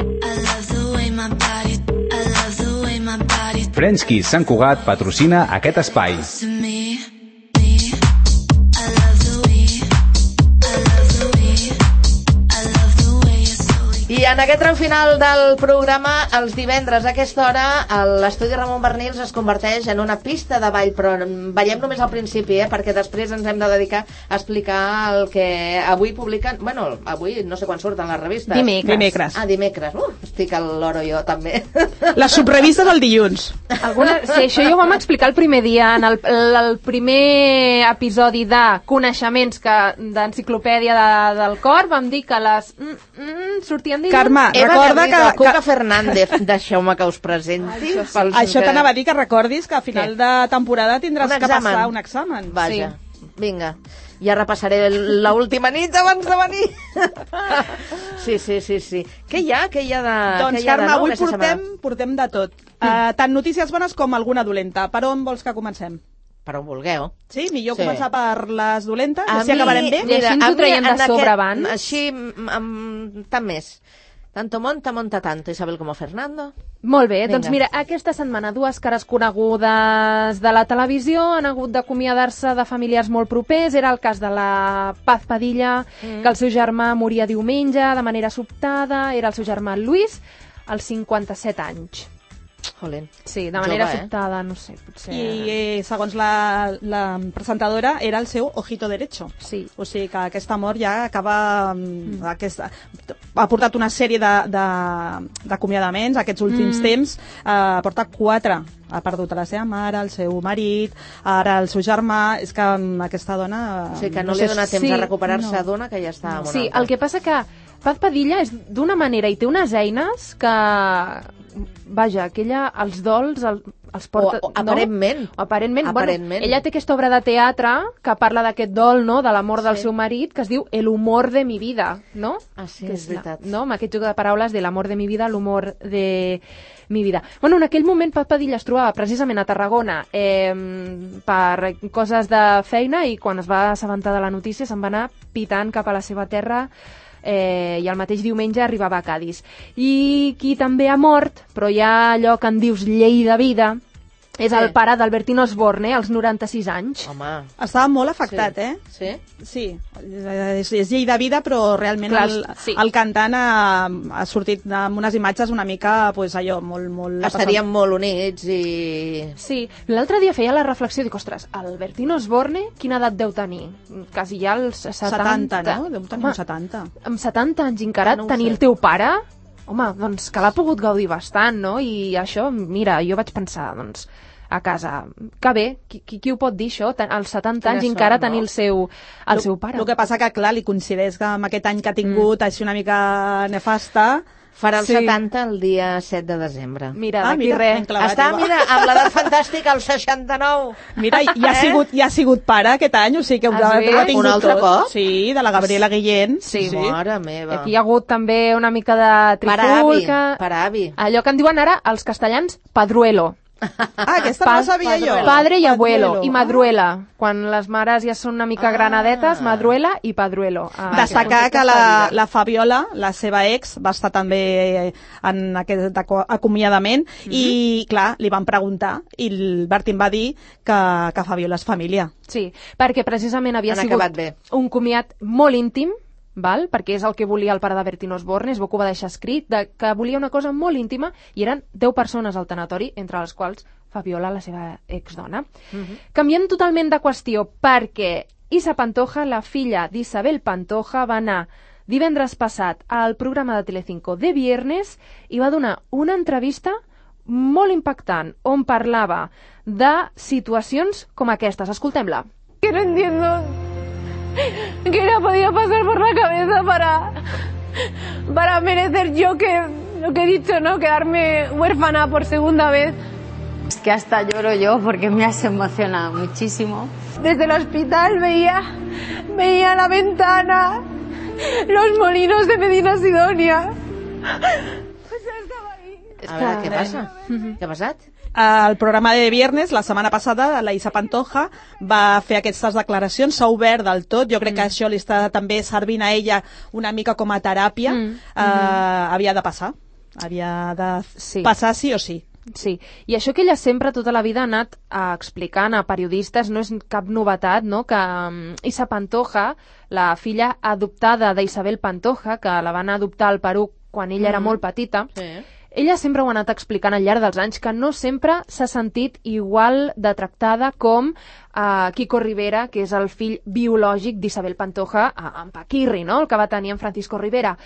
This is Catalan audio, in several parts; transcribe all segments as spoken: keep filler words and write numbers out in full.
French Kiss Sant Cugat patrocina aquest espai. I en aquest tram final del programa, els divendres a aquesta hora, l'estudi Ramon Bernils es converteix en una pista de ball, però ballem només al principi, eh, perquè després ens hem de dedicar a explicar el que avui publiquen, bueno, avui no sé quan surten les revistes. Dimecres. Dimecres. Ah, dimecres. Uh, estic a l'oro jo, també. Les subrevistes el dilluns. Alguna... Sí, això ja ho vam explicar el primer dia, en el, el primer episodi de coneixements que d'enciclopèdia de, del cor, vam dir que les mm, mm, sortien dilluns. Carme, Eva recorda Garriga, que... Cuca que... Fernández, deixeu-me que us presenti. Això, sí. Això t'anava a dir, que recordis que a final Què? de temporada tindràs Un que examen. passar un examen. Vaja, sí. Vinga. Ja repassaré l'última nit abans de venir. Sí, sí, sí, sí. Què hi ha? Què hi ha de... Doncs, què hi ha de Carme, nou avui aquesta portem, setmana? portem de tot. Uh, tant notícies bones com alguna dolenta. Per on vols que comencem? Per on vulgueu. Sí? Millor Sí. començar per les dolentes? A Així mi- acabarem bé? Mira, així ens a ho mi traiem de en sobre aquest- abans. Així, mm, amb tant més. Tanto monta, monta tanto, Isabel como Fernando. Molt bé, Vinga. doncs mira, aquesta setmana dues cares conegudes de la televisió han hagut d'acomiadar-se de familiars molt propers. Era el cas de la Paz Padilla, mm. que el seu germà moria diumenge de manera sobtada. Era el seu germà Luis, als cinquanta-set anys. Jolín. Sí, de manera Jove, eh? sobtada, no sé, potser... I eh, segons la, la presentadora era el seu ojito derecho. Sí. O sigui que aquesta mort ja acaba... Mm. Aquesta, ha portat una sèrie d'acomiadaments aquests últims mm. temps. Eh, porta quatre. Ha perdut a la seva mare, el seu marit, ara el seu germà. És que amb aquesta dona... O sigui que no, no li sé, ha donat temps sí, a recuperar-se no. d'una que ja està amb una Sí, altra. el que passa que Paz Padilla és d'una manera i té unes eines que... Vaja, que ella els dols el, els porta... O- o aparentment. No? Aparentment. Aparentment. Bueno, ella té aquesta obra de teatre que parla d'aquest dol, no?, de la mort del Sí. seu marit, que es diu El humor de mi vida, no? Ah, sí, Que és veritat. La, no? Amb aquest joc de paraules de l'amor de mi vida, l'humor de mi vida. Bueno, en aquell moment Paz Padilla es trobava precisament a Tarragona eh, per coses de feina i quan es va assabentar de la notícia se'n va anar pitant cap a la seva terra eh, i el mateix diumenge arribava a Cadis. I qui també ha mort, però hi ha allò que en dius llei de vida, és Sí. el pare d'Albertino Osborne, als noranta-sis anys. Home, Estava molt afectat, sí. eh? Sí? Sí, és, és llei de vida, però realment Clar, el, sí. el cantant ha, ha sortit amb unes imatges una mica, pues, allò, molt... molt Estaríem molt units i... Sí, l'altre dia feia la reflexió i dic, ostres, Albertino Osborne, quina edat deu tenir? Quasi ja els setanta. setanta, no? Deu tenir Home, uns setanta. amb setanta anys encara Ah, no ho tenir sé. el teu pare, home, doncs que l'ha pogut gaudir bastant, no? I això, mira, jo vaig pensar, doncs, a casa, que bé, qui, qui, qui ho pot dir això? Ten- Als setanta Quina anys encara sort, no? tenir el seu, el Lo- seu pare. El que passa que, clar, li coincideix que amb aquest any que ha tingut, mm. així una mica nefasta... Farà el Sí. setanta el dia set de desembre. Mira, Ah, d'aquí mira, res. ben clavat, Està, igual. mira, amb l'edat fantàstica, el seixanta-nou. Mira, i ha, Eh? sigut, i ha sigut pare aquest any, o sigui que ho, Has ha, vist? ho ha tingut Un altre tot. cop? Sí, de la Gabriela Guillén. Sí. Mare meva. Aquí hi ha hagut també una mica de Per avi, trifulca. per avi. Allò que en diuen ara els castellans padruelo. Ah, aquesta no la sabia jo. Padre i abuelo. Padruelo. I madruela. Quan les mares ja són una mica Ah. granadetes, madruela i padruelo. Ah, Destacar que la, la Fabiola, la seva ex, va estar també en aquest aco- acomiadament mm -hmm. i, clar, li van preguntar i el Bertín va dir que, que Fabiola és família. Sí, perquè precisament havia Han sigut acabat bé. un comiat molt íntim, val? Perquè és el que volia el pare de Bertín Osborne, es veu que ho va deixar escrit, de, que volia una cosa molt íntima, i eren deu persones al tanatori, entre les quals Fabiola, la seva exdona. Mhm. Canviem totalment de qüestió, perquè Isa Pantoja, la filla d'Isabel Pantoja, va anar divendres passat al programa de Telecinco de Viernes i va donar una entrevista molt impactant, on parlava de situacions com aquestes. Escoltem-la. Que no entiendo que le ha podido pasar por la cabeza para, para merecer yo que, lo que he dicho, ¿no? Quedarme huérfana por segunda vez. Es que hasta lloro yo porque me has emocionado muchísimo. Desde el hospital veía, veía la ventana, los molinos de Medina Sidonia. Pues estaba ahí. A veure, què passa? Què ha passat? Al programa de Viernes, la setmana passada, la Isa Pantoja va fer aquestes declaracions, s'ha obert del tot, jo crec que això li està també servint a ella una mica com a teràpia, Mm. eh, havia de passar. havia de Sí. passar sí o sí. Sí, i això que ella sempre tota la vida ha anat uh, explicant a periodistes, no és cap novetat, no? Que um, Isa Pantoja, la filla adoptada d'Isabel Pantoja, que la van adoptar al Perú quan ella mm. era molt petita, Sí. ella sempre ho ha anat explicant al llarg dels anys, que no sempre s'ha sentit igual de tractada com uh, Kiko Rivera, que és el fill biològic d'Isabel Pantoja, uh, en Paquirri, no? El que va tenir en Francisco Rivera.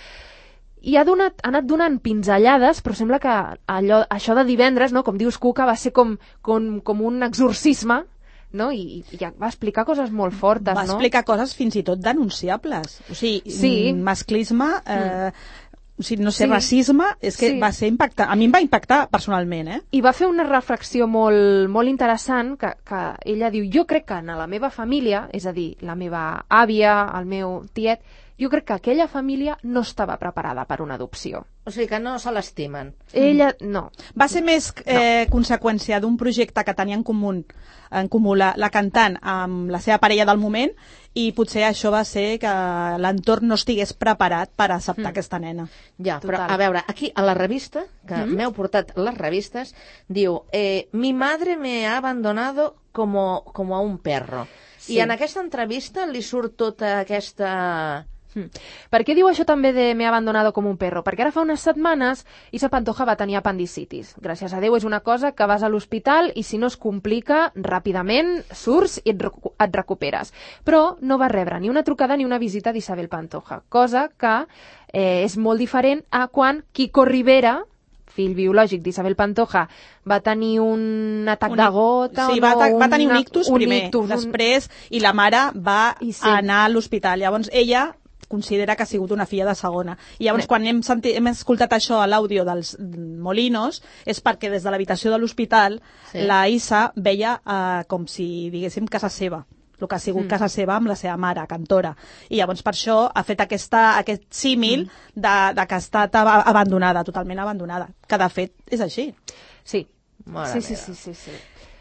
I ha, donat, ha anat donant pinzellades, però sembla que allò, això de divendres, no? Com dius, Cuca, va ser com, com, com un exorcisme, no? I, i va explicar coses molt fortes, va no? Va explicar coses fins i tot denunciables. O sigui, Sí. masclisme... Eh, mm. O sigui, no sé, Sí. racisme, és que Sí. va ser impactant. A mi em va impactar personalment, eh? I va fer una reflexió molt, molt interessant, que, que ella diu, jo crec que en la meva família, és a dir, la meva àvia, el meu tiet, jo crec que aquella família no estava preparada per una adopció. O sigui que no se l'estimen. Ella, no. Va ser més eh, conseqüència d'un projecte que tenia en comú, en comú la, la cantant amb la seva parella del moment, i potser això va ser que l'entorn no estigués preparat per acceptar mm. aquesta nena. Ja, però Total. a veure, aquí a la revista, que Mm. m'heu portat les revistes, diu, eh, mi madre me ha abandonado como, como a un perro. Sí. I en aquesta entrevista li surt tota aquesta... Mm. Per què diu això també de m'he abandonado com un perro? Perquè ara fa unes setmanes Isa Pantoja va tenir apendicitis. Gràcies a Déu és una cosa que vas a l'hospital i si no es complica, ràpidament surts i et, recu et recuperes. Però no va rebre ni una trucada ni una visita d'Isabel Pantoja, cosa que eh, és molt diferent a quan Kiko Rivera, fill biològic d'Isabel Pantoja, va tenir un atac Un- de gota... Sí, o va, no, va tenir un una- ictus un primer, ictus, un- després, i la mare va I sí. anar a l'hospital. Llavors, ella considera que ha sigut una filla de segona. I llavors, Bé. quan hem, sentit, hem escoltat això a l'àudio dels Molinos, és perquè des de l'habitació de l'hospital Sí. la Isa veia eh, com si, diguéssim, casa seva, el que ha sigut mm. casa seva amb la seva mare, cantora. I llavors per això ha fet aquesta, aquest símil mm. de, de que ha estat ab- abandonada, totalment abandonada, que de fet és així. Sí. Mare Sí, sí, meva. sí, sí, sí.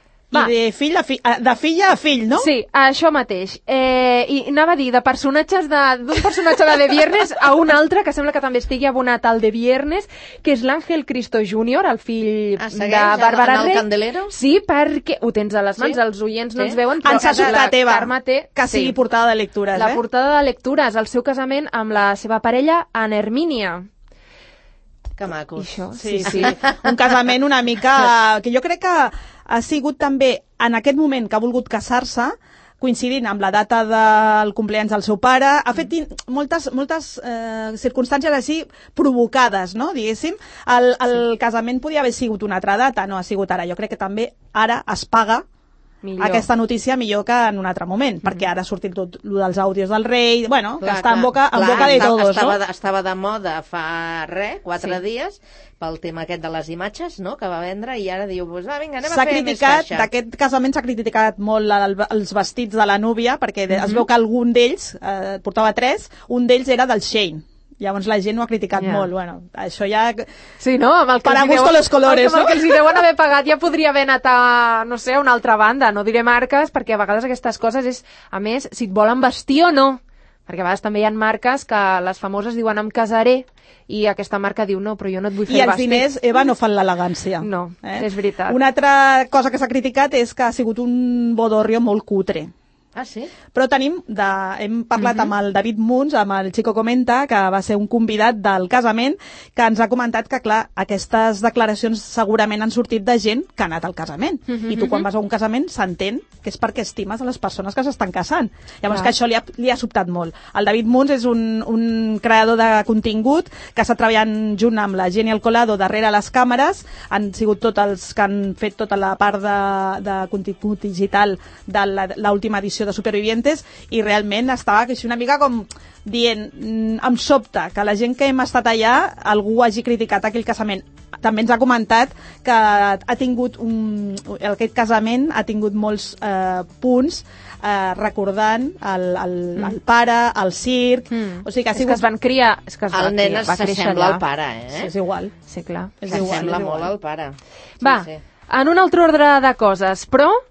I de, fill a fi, de filla a fill, no? Sí, això mateix. Eh, I anava a dir, de personatges de- d'un personatge de De Viernes a un altre, que sembla que també estigui abonat al De Viernes, que és l'Àngel Cristo júnior, el fill Ah, de segueix en- Bàrbara en el Rey. Candelero? Sí, perquè ho tens a les mans, Sí. els oients no Sí. ens veuen, però Ens ha la sobtat, Eva, Carme té... que sigui sí, portada de lectures, la eh? portada de lectures, el seu casament amb la seva parella, Anna Hermínia. Que macos. I això, Sí, sí, un casament una mica... que jo crec que ha sigut també, en aquest moment que ha volgut casar-se, coincidint amb la data del compleanys del seu pare, ha fet in- moltes, moltes eh, circumstàncies així provocades, no?, diguéssim. El, el sí. casament podia haver sigut una altra data, no ha sigut ara. Jo crec que també ara es paga Millor. aquesta notícia millor que en un altre moment, mm. perquè ara ha sortit tot lo dels àudios del rei, bueno, Clar, que està en boca, en clar, boca de estava, todos, estava, no? de, estava de moda fa res, quatre Sí. dies, pel tema aquest de les imatges, no?, que va vendre, i ara diu, pues, va, vinga, anem S'ha a fer més criticat, caixa. d'aquest casament s'ha criticat molt el, els vestits de la núvia, perquè de, Mhm. es veu que algun d'ells, eh, portava tres, un d'ells era del Shane. Llavors la gent ho ha criticat Ja. molt. Bueno, això ja... Sí, no? Amb el que Para els hi gusto los colores, amb el no? que els hi deuen haver pagat ja podria haver anat a, no sé, a una altra banda. No diré marques, perquè a vegades aquestes coses és, a més, si et volen vestir o no. Perquè a vegades també hi ha marques que les famoses diuen em casaré i aquesta marca diu no, però jo no et vull fer I els vestit. diners, Eva, no fan l'elegància. No, és veritat. Una altra cosa que s'ha criticat és que ha sigut un bodorrio molt cutre. Ah, sí? Però tenim, de, hem parlat Mhm. amb el David Munz, amb el Chico Comenta, que va ser un convidat del casament, que ens ha comentat que, clar, aquestes declaracions segurament han sortit de gent que ha anat al casament. Mhm, I tu, quan mhm. vas a un casament, s'entén que és perquè estimes a les persones que s'estan casant. Llavors, Clar. que això li ha, li ha sobtat molt. El David Munz és un, un creador de contingut que està treballant junt amb la Jenny Alcolado darrere les càmeres. Han sigut tots els que han fet tota la part de, de contingut digital de la- l'última edició de Supervivientes, i realment estava així una mica com dient, mm, em sobta que la gent que hem estat allà algú hagi criticat aquell casament. També ens ha comentat que ha tingut un, aquest casament ha tingut molts eh, punts eh, recordant el, el, Mm. el pare, el circ, Mm. o sigui que ha És que sigut... es van criar... És que es va El nen criar, va créixer s'assembla allà. al pare, Sí, eh? és igual. Sí, clar. És S'assembla igual, és molt igual. al pare. Sí, Va, sí. en un altre ordre de coses, però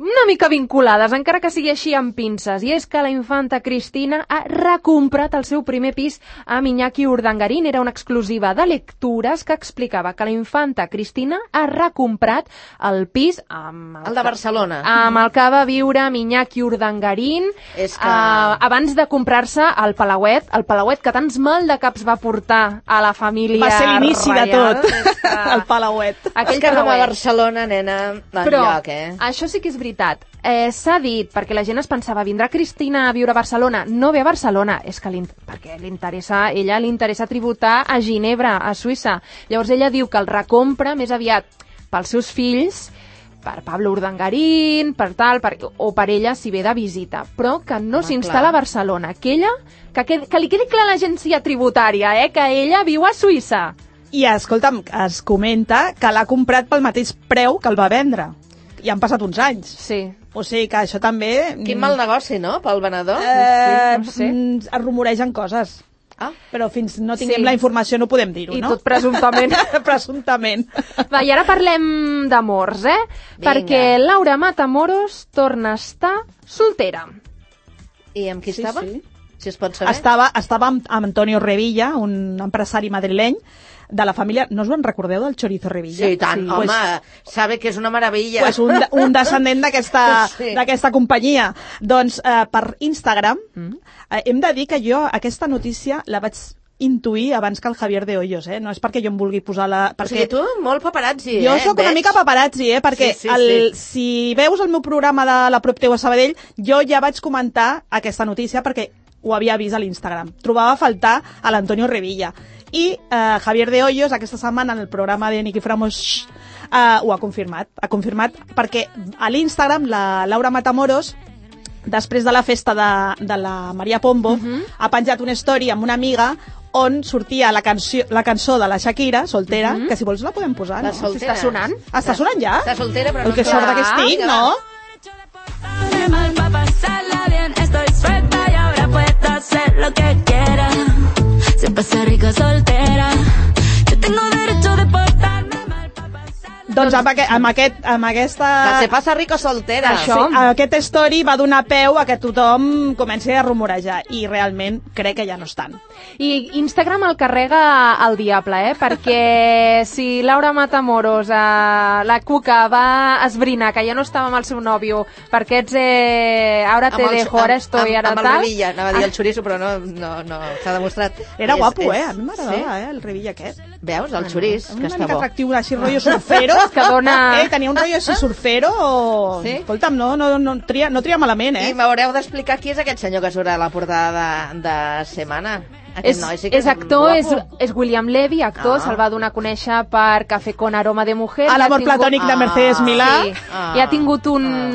una mica vinculades, encara que sigui així amb pinces, i és que la infanta Cristina ha recomprat el seu primer pis amb Iñaki Urdangarín. Era una exclusiva de lectures que explicava que la infanta Cristina ha recomprat el pis amb el, el de Barcelona, amb el que va viure amb Iñaki Urdangarín és que... uh, abans de comprar-se el Palauet, el Palauet que tants mal de caps va portar a la família va ser l'inici de reial, tot, que... el Palauet. Aquell que com a Barcelona, nena, però lloc, eh? això sí que és veritat. Eh, S'ha dit, perquè la gent es pensava, vindrà Cristina a viure a Barcelona. No ve a Barcelona, és que li, perquè li interessa, ella li interessa tributar a Ginebra, a Suïssa. Llavors ella diu que el recompra més aviat pels seus fills, per Pablo Urdangarín, per tal, per, o per ella si ve de visita, però que no ah, s'instal·la a Barcelona, que ella, que, que, que li quedi clar a l'agència tributària, eh, que ella viu a Suïssa. I, escolta'm, es comenta que l'ha comprat pel mateix preu que el va vendre. I han passat uns anys. Sí. O sigui que això també... Quin mal negoci, no?, pel venedor. Eh, no sé. Es rumoregen coses. Ah. Però fins no tinguem Sí. la informació no podem dir-ho, I no? tot presumptament. Presumptament. Va, i ara parlem d'amors, eh? Vinga. Perquè Laura Matamoros torna a estar soltera. I amb qui Sí, estava? sí. Si es pot saber. Estava, estava amb, amb Antonio Revilla, un empresari madrileny, de la família... No us en recordeu del Chorizo Revilla? Sí, i tant. Sí. Home, Pues, sabe que és una meravella. pues un, un descendent d'aquesta Sí. d'aquesta companyia. Doncs eh, per Instagram eh, hem de dir que jo aquesta notícia la vaig intuir abans que el Javier de Hoyos, eh? No és perquè jo em vulgui posar la... O Perquè sigui, tu molt paparazzi, jo eh? sóc una Veig? mica paparazzi, eh? Perquè Sí, sí, el, sí. si veus el meu programa de la Prop teu a Sabadell, jo ja vaig comentar aquesta notícia perquè ho havia vist a l'Instagram. Trobava a faltar a l'Antonio Revilla. I eh, Javier de Hoyos, aquesta setmana, en el programa de Nicky Framos, eh, ho ha confirmat. Ha confirmat perquè a l'Instagram la Laura Matamoros, després de la festa de, de la Maria Pombo, uh-huh. ha penjat una story amb una amiga on sortia la, canció, la cançó de la Shakira, soltera, uh-huh. que si vols la podem posar, La no? soltera. Està sonant? Està sonant ja? Està soltera, però El no que està- sort que estic, Vinga, no? Mal pa' pasarla bien, estoy suelta y ahora puedo hacer lo que quiera. Siempre ser rica soltera. Yo tengo derecho de portarme mal pa' pasarla. Doncs amb, aquest, amb, aquest, amb aquesta... Que se passa rico soltera. Això. Sí, aquest story va donar peu a que tothom comenci a rumorejar i realment crec que ja no estan. I Instagram el carrega el diable, eh? Perquè si Laura Matamoros, eh, la Cuca, va esbrinar que ja no estava amb el seu nòvio per aquests eh, ara te Amb el- dejo, ara estoy, ara amb, amb tal... el Revilla, anava a dir el xoriço, però no, no, no s'ha demostrat. Era És- guapo, és- eh? A mi m'agradava, sí? eh? El Revilla aquest. Veus, el xoriç, que Una està mica bo. atractiu, així rotllo surfero. Que dona... Eh, tenia un rotllo així surfero o... Sí? Escolta'm, no, no, no, tria, no tria malament, eh? I m'haureu d'explicar qui és aquest senyor que surt a la portada de, de Setmana. Aquest És, noi sí que és actor, és, guapo. és William Levy, actor, Ah. se'l va donar a conèixer per Café con aroma de mujer. A i ha l'amor tingut- platònic de Ah. Mercedes Milà. Sí, Ah. i ha tingut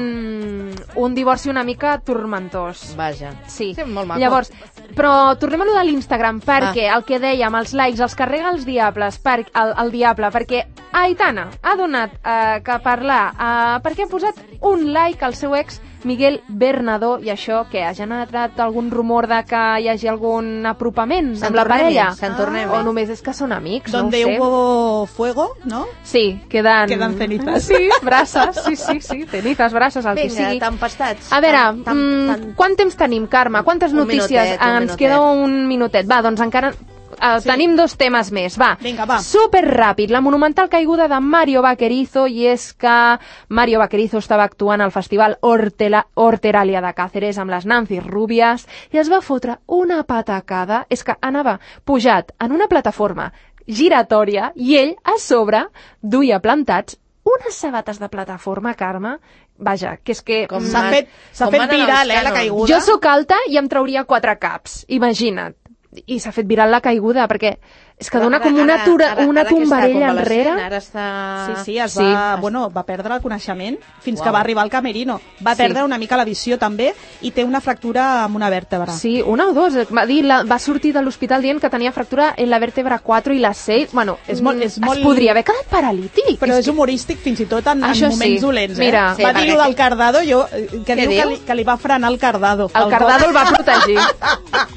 un, un divorci una mica turmentós. Vaja. Sí. Sí, molt maco. Llavors, però tornem a lo de l'Instagram, perquè el que dèiem, els likes, els carrega els diables, per, el, el diable, perquè Aitana ha donat eh, que parlar, eh, perquè ha posat un like al seu ex Miguel Bernadó, i això que ha generat algun rumor de que hi hagi algun apropament Sant amb la Tornem-hi, parella. Sant Tornem-hi. O només és que són amics, Donde no ho sé. hubo fuego, ¿no? Sí, queden... Queden cenizas. Sí, braces, sí, sí, sí, cenizas, braces, el que Vinga, sigui. tempestats. A veure, Tan- tan- mm, tan- quant temps tenim, Carme? Quantes Un notícies? minutet, un Ens minutet. queda un minutet. Va, doncs encara... Uh, Sí. Tenim dos temes més, va. Vinga, va. Super ràpid, la monumental caiguda de Mario Vaquerizo, i és que Mario Vaquerizo estava actuant al festival Hortela, Horteralia de Cáceres amb les Nancy Rubias i es va fotre una patacada. És que anava pujat en una plataforma giratòria i ell, a sobre, duia plantats unes sabates de plataforma, Carme. Vaja, que és que... Com S'ha man- fet, s'ha com fet manen els viral, eh, la cànons. caiguda. Jo sóc alta i em trauria quatre caps, imagina't. I s'ha fet viral la caiguda, perquè és que Però dona ara- com una, ara- tura, ara- una ara que està tombarella convalescent, enrere. Ara està... Sí, sí, es Sí. va, bueno, va perdre el coneixement fins Uau. que va arribar al camerino. Va Sí. perdre una mica la visió també i té una fractura amb una vèrtebra. Sí, una o dos. Va, dir, la, va sortir de l'hospital dient que tenia fractura en la vèrtebra quatre i la seis. Bueno, És molt- és mm, molt- es podria haver quedat paralític. Però És és humorístic fins i tot en, en Això moments sí. dolents, eh? Mira, Sí, va perquè dir-ho del aquí- cardado, jo, eh, que Què diu que diu? li, que li va frenar el cardado. El El cardado el va protegir.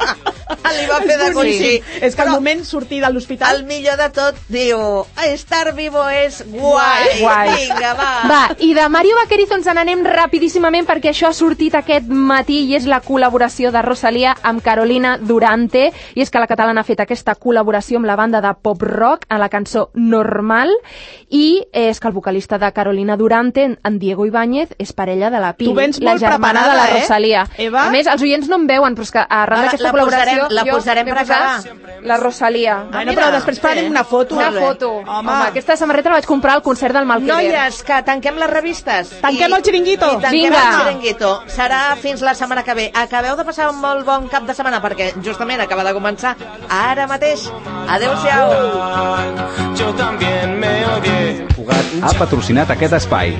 li va fer de coixí. És que al moment sortir de l'hospital... El millor de tot, diu, estar vivo és guai. Guai. Vinga, va. Va, i de Mario Vaquerizo ens n'anem rapidíssimament perquè això ha sortit aquest matí i és la col·laboració de Rosalía amb Carolina Durante, i és que la catalana ha fet aquesta col·laboració amb la banda de pop-rock a la cançó Normal, i és que el vocalista de Carolina Durante, en Diego Ibáñez, és parella de la Pili, la germana de la Rosalía. Eh? Eva? A més, els oients no em veuen, però és que arran d'aquesta col·laboració... La posarem per acabar. La Rosalía. Ah, no, però després farem una foto. Una foto. Home. Home, aquesta samarreta la vaig comprar al concert del Malquerer. Noies, que tanquem les revistes. Tanquem I, el xiringuito. I tanquem Vinga. el xiringuito. Serà fins la setmana que ve. Acabeu de passar un molt bon cap de setmana, perquè justament acaba de començar ara mateix. Adéu-siau. Yo también me odié. Cugat ha patrocinat aquest espai.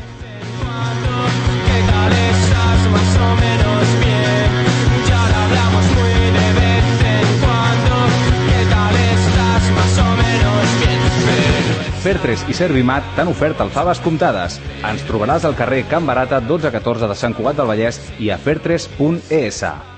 ¿Qué tal estás? Más o menos bien. Ya lo hablamos muy de vez en cuando. ¿Qué tal estás? Más o menos bien. Pero... Fertres i Servimat t'han ofert alfaves comptades. Ens trobaràs al carrer Can Barata dotze catorze de Sant Cugat del Vallès i a fertres punt es.